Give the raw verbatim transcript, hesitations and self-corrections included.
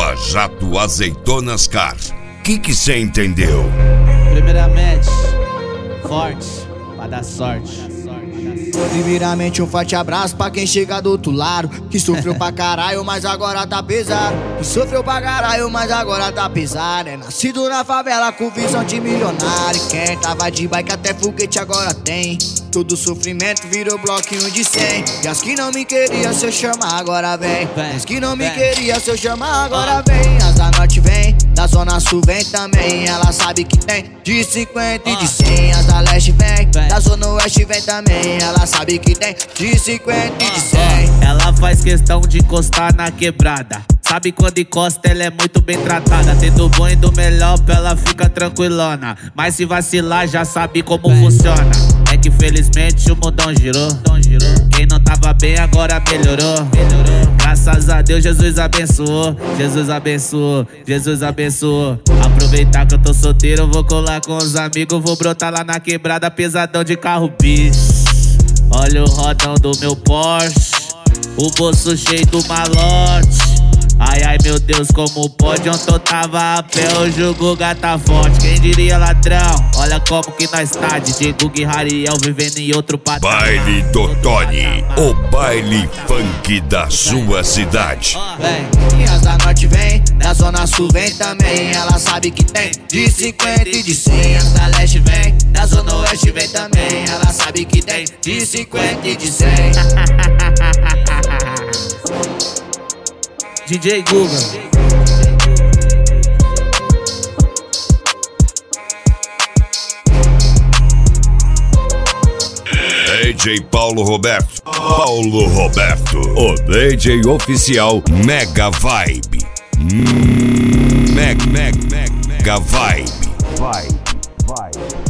Lava Jato Azeitonas Car. Que que cê entendeu? Primeiramente, forte, pra dar sorte. Primeiramente um forte abraço pra quem chega do outro lado, que sofreu pra caralho, mas agora tá pesado. Que sofreu pra caralho, mas agora tá pesado. É nascido na favela com visão de milionário. Quem tava de bike até foguete agora tem. Todo sofrimento virou bloquinho de cem. E as que não me queria, se eu chamar agora vem. E as que não me queria, se eu chamar agora vem. As da norte vem, da zona sul vem também. Ela sabe que tem de cinquenta e de cem. As da leste vem, da zona oeste vem também. Ela sabe que tem de cinquenta e de cem. Ela faz questão de encostar na quebrada. Sabe quando encosta, ela é muito bem tratada. Tem do bom e do melhor pra ela fica tranquilona. Mas se vacilar já sabe como funciona. É que felizmente o mundão girou. Quem não tava bem agora melhorou. Graças a Deus Jesus abençoou. Jesus abençoou, Jesus abençoou. Aproveitar que eu tô solteiro, vou colar com os amigos. Vou brotar lá na quebrada pesadão de carro bis. Olha o rodão do meu Porsche, o bolso cheio do malote. Ai, ai, meu Deus, como pode? Ontem eu tava a pé, hoje o Guga tá forte. Quem diria ladrão? Olha como que nós tá. D J Guga e Rariel vivendo em outro patamar. Baile do Tony, o baile funk da sua cidade. Vem, e as da norte vem, da zona sul vem também. Ela sabe que tem de cinquenta e de cem. As da leste vem, da zona oeste vem também. Ela sabe que tem de cinquenta e de cem. D J Guga. D J Paulo Roberto. Paulo Roberto, o D J oficial Mega Vibe. Meg, meg, meg, Mega Vibe. Vai, vai.